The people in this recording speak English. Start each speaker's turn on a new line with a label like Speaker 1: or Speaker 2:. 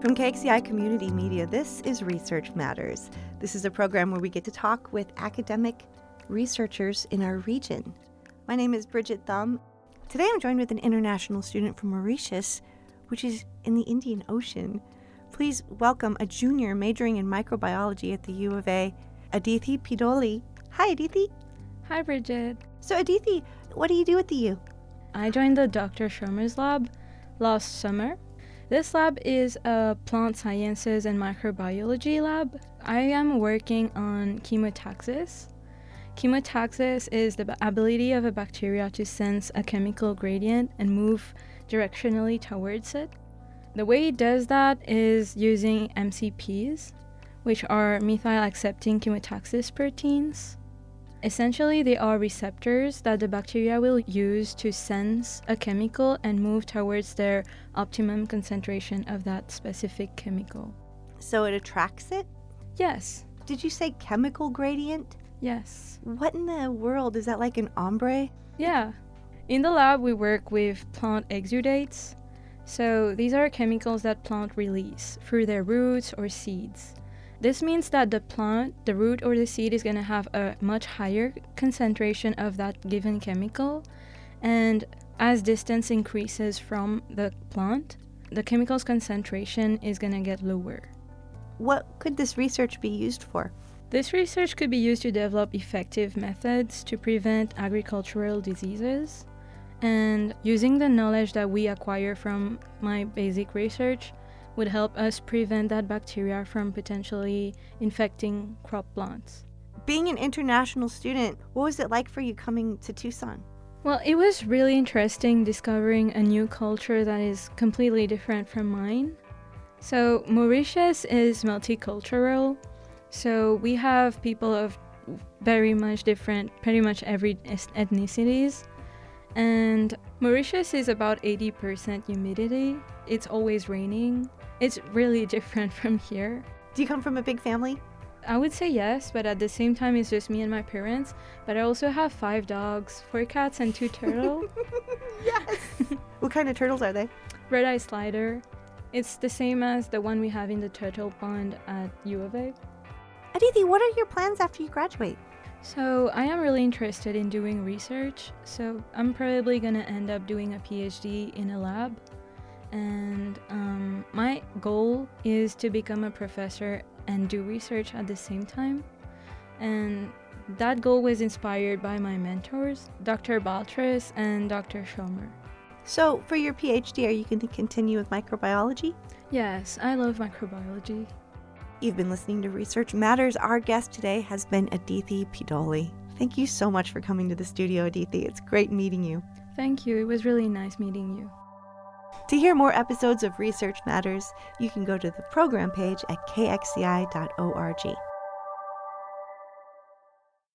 Speaker 1: From KXCI Community Media, this is Research Matters. This is a program where we get to talk with academic researchers in our region. My name is Bridget Thum. Today I'm joined with an international student from Mauritius, which is in the Indian Ocean. Please welcome a junior majoring in microbiology at the U of A, Aditi Pidoli. Hi, Aditi.
Speaker 2: Hi, Bridget.
Speaker 1: So, Aditi, what do you do at the U?
Speaker 2: I joined the Dr. Shermer's lab last summer. This lab is a plant sciences and microbiology lab. I am working on chemotaxis. Chemotaxis is the ability of a bacteria to sense a chemical gradient and move directionally towards it. The way it does that is using MCPs, which are methyl-accepting chemotaxis proteins. Essentially, they are receptors that the bacteria will use to sense a chemical and move towards their optimum concentration of that specific chemical.
Speaker 1: So it attracts it?
Speaker 2: Yes.
Speaker 1: Did you say chemical gradient?
Speaker 2: Yes.
Speaker 1: What in the world? Is that like an ombre?
Speaker 2: Yeah. In the lab, we work with plant exudates. So these are chemicals that plants release through their roots or seeds. This means that the plant, the root or the seed, is going to have a much higher concentration of that given chemical. And as distance increases from the plant, the chemical's concentration is going to get lower.
Speaker 1: What could this research be used for?
Speaker 2: This research could be used to develop effective methods to prevent agricultural diseases. And using the knowledge that we acquire from my basic research would help us prevent that bacteria from potentially infecting crop plants.
Speaker 1: Being an international student, what was it like for you coming to Tucson?
Speaker 2: Well, it was really interesting discovering a new culture that is completely different from mine. So Mauritius is multicultural. So we have people of very much different, pretty much every ethnicities. And Mauritius is about 80% humidity. It's always raining. It's really different from here.
Speaker 1: Do you come from a big family?
Speaker 2: I would say yes, but at the same time, it's just me and my parents. But I also have 5 dogs, 4 cats, and 2 turtles.
Speaker 1: Yes! What kind of turtles are they?
Speaker 2: Red-eye slider. It's the same as the one we have in the turtle pond at U of A.
Speaker 1: Aditi, what are your plans after you graduate?
Speaker 2: So I am really interested in doing research. So I'm probably going to end up doing a PhD in a lab. And my goal is to become a professor and do research at the same time. And that goal was inspired by my mentors, Dr. Baltres and Dr. Schomer.
Speaker 1: So for your PhD, are you going to continue with microbiology?
Speaker 2: Yes, I love microbiology.
Speaker 1: You've been listening to Research Matters. Our guest today has been Aditi Pidoli. Thank you so much for coming to the studio, Aditi. It's great meeting you.
Speaker 2: Thank you. It was really nice meeting you.
Speaker 1: To hear more episodes of Research Matters, you can go to the program page at kxci.org.